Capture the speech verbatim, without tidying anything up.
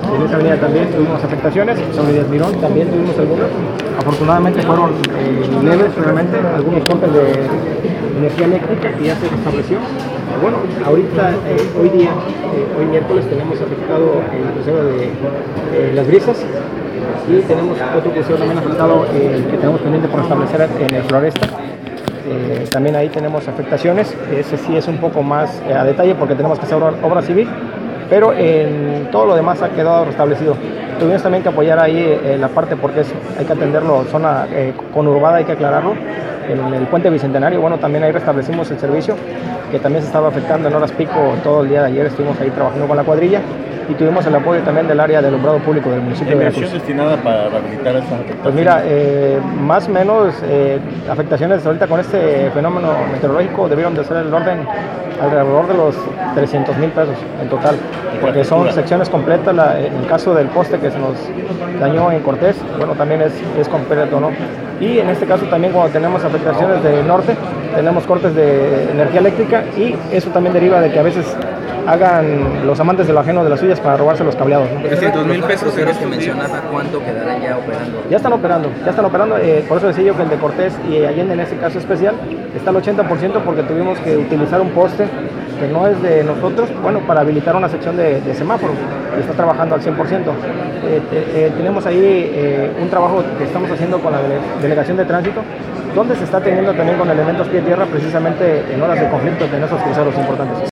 En esa avenida también tuvimos afectaciones, San Díaz Mirón también tuvimos algunas. Afortunadamente fueron eh, leves realmente, algunos cortes de energía eléctrica que ya se restableció. Bueno, ahorita, eh, hoy día, eh, hoy miércoles, tenemos afectado el crucero de eh, Las Brisas y tenemos otro crucero también afectado eh, que tenemos pendiente por establecer en el Floresta. Eh, también ahí tenemos afectaciones, ese sí es un poco más eh, a detalle porque tenemos que hacer obra, obra civil, pero en todo lo demás ha quedado restablecido. Tuvimos también que apoyar ahí eh, la parte porque es, hay que atenderlo, zona eh, conurbada, hay que aclararlo. En el puente Bicentenario, bueno, también ahí restablecimos el servicio, que también se estaba afectando en horas pico todo el día de ayer, estuvimos ahí trabajando con la cuadrilla y tuvimos el apoyo también del área de alumbrado público del municipio de Veracruz. ¿Inversión destinada para rehabilitar estas afectaciones? Pues mira, eh, más o menos eh, afectaciones ahorita con este fenómeno meteorológico debieron de ser el orden alrededor de los trescientos mil pesos en total, porque son secciones completas. La, en el caso del poste que se nos dañó en Cortés, bueno, también es, es completo, ¿no? Y en este caso también cuando tenemos afectaciones de norte, tenemos cortes de energía eléctrica y eso también deriva de que a veces hagan los amantes de lo ajeno de las suyas para robarse los cableados, ¿no? trescientos mil pesos que mencionaba, ¿cuánto quedarán ya operando? Ya están operando, ya están operando, eh, por eso decía yo que el de Cortés y Allende en ese caso especial está al ochenta por ciento porque tuvimos que utilizar un poste que no es de nosotros, bueno, para habilitar una sección de, de semáforo y está trabajando al cien por ciento. Eh, eh, tenemos ahí eh, un trabajo que estamos haciendo con la dele Delegación de Tránsito, donde se está teniendo también con elementos pie tierra precisamente en horas de conflicto en esos cruceros importantes.